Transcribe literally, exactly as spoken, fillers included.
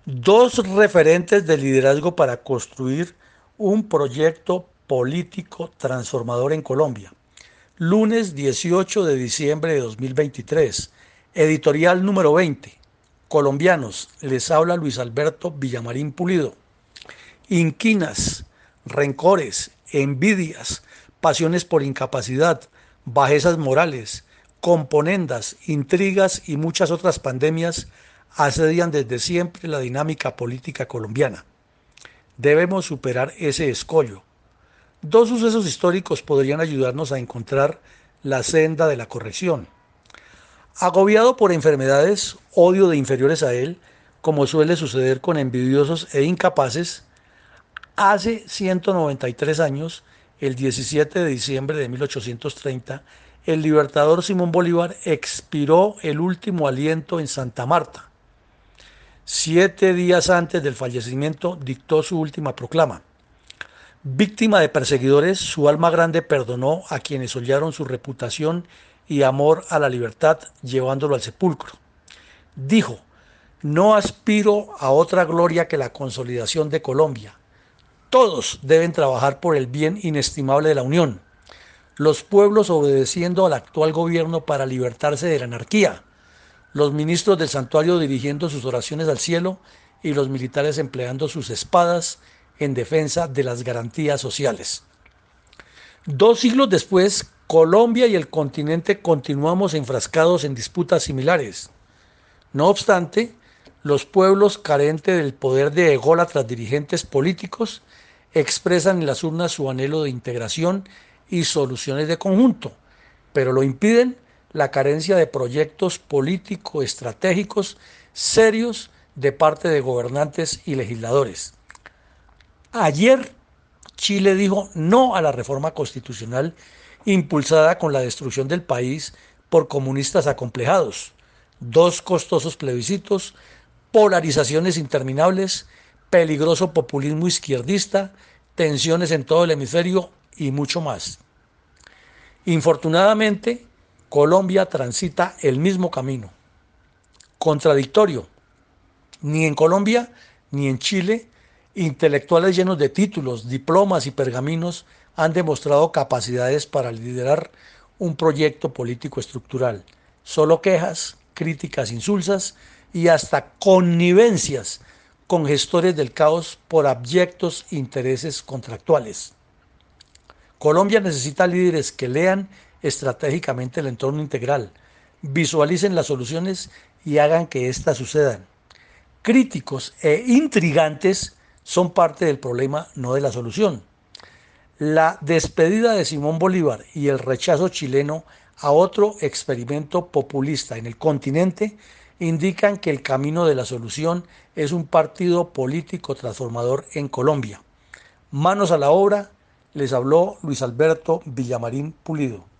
Dos referentes de liderazgo para construir un proyecto político transformador en Colombia. Lunes dieciocho de diciembre de dos mil veintitrés. Editorial número veinte. Colombianos, les habla Luis Alberto Villamarín Pulido. Inquinas, rencores, envidias, pasiones por incapacidad, bajezas morales, componendas, intrigas y muchas otras pandemias asedian desde siempre la dinámica política colombiana. Debemos superar ese escollo. Dos sucesos históricos podrían ayudarnos a encontrar la senda de la corrección. Agobiado por enfermedades, odio de inferiores a él, como suele suceder con envidiosos e incapaces, hace ciento noventa y tres años, el diecisiete de diciembre de mil ochocientos treinta, el libertador Simón Bolívar expiró el último aliento en Santa Marta. Siete días antes del fallecimiento dictó su última proclama. Víctima de perseguidores, su alma grande perdonó a quienes hollaron su reputación y amor a la libertad, llevándolo al sepulcro. Dijo: no aspiro a otra gloria que la consolidación de Colombia. Todos deben trabajar por el bien inestimable de la Unión. Los pueblos obedeciendo al actual gobierno para libertarse de la anarquía. Los ministros del santuario dirigiendo sus oraciones al cielo y los militares empleando sus espadas en defensa de las garantías sociales. Dos siglos después, Colombia y el continente continuamos enfrascados en disputas similares. No obstante, los pueblos carentes del poder de ególatras dirigentes políticos expresan en las urnas su anhelo de integración y soluciones de conjunto, pero lo impiden la carencia de proyectos político-estratégicos serios de parte de gobernantes y legisladores. Ayer Chile dijo no a la reforma constitucional impulsada con la destrucción del país por comunistas acomplejados, dos costosos plebiscitos, polarizaciones interminables, peligroso populismo izquierdista, tensiones en todo el hemisferio y mucho más. Infortunadamente, Colombia transita el mismo camino. Contradictorio. Ni en Colombia ni en Chile, intelectuales llenos de títulos, diplomas y pergaminos han demostrado capacidades para liderar un proyecto político estructural. Solo quejas, críticas insulsas y hasta connivencias con gestores del caos por abyectos intereses contractuales. Colombia necesita líderes que lean estratégicamente el entorno integral, visualicen las soluciones y hagan que éstas sucedan. Críticos e intrigantes son parte del problema, no de la solución. La despedida de Simón Bolívar y el rechazo chileno a otro experimento populista en el continente indican que el camino de la solución es un partido político transformador en Colombia. Manos a la obra, les habló Luis Alberto Villamarín Pulido.